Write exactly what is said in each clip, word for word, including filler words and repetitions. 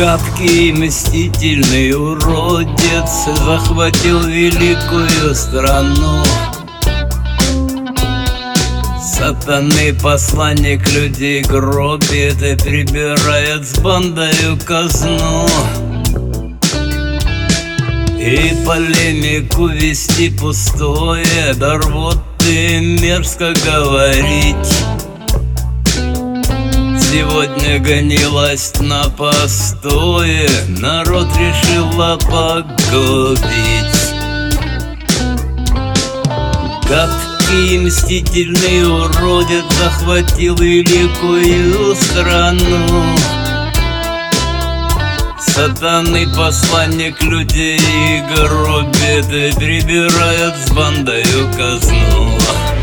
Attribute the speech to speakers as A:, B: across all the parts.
A: Гадкий мстительный уродец захватил великую страну. Сатаны посланник людей гробит и прибирает с бандою казну. И полемику вести пустое, да рвоты мерзко говорить. Сегодня гонилась на постое, народ решила погубить. Гадкий мстительный уродец захватил великую страну. Сатаны посланник людей гробит и прибирает с бандою казну.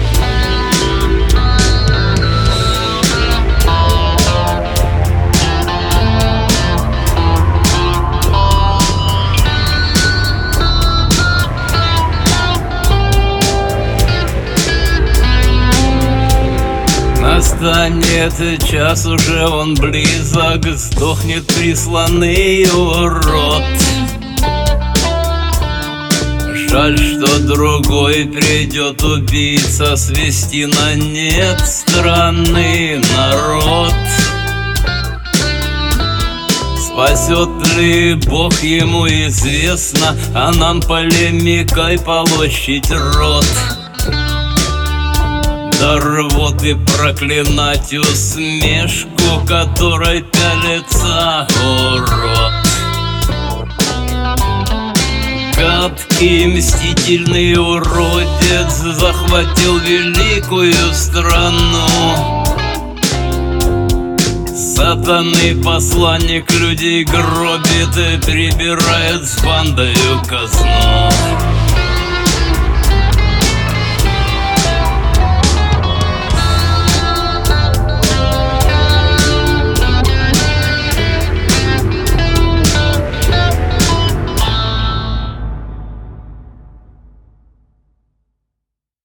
A: Настанет час, уже он близок, сдохнет присланный урод. Жаль, что другой придет убийца, свести на нет страны народ. Спасет ли Бог, ему известно, а нам полемикой полощить рот. Да рвоты проклинать усмешку, которой пялится урод. Гадкий мстительный уродец захватил великую страну. Сатаны посланник людей гробит и прибирает с бандою казну.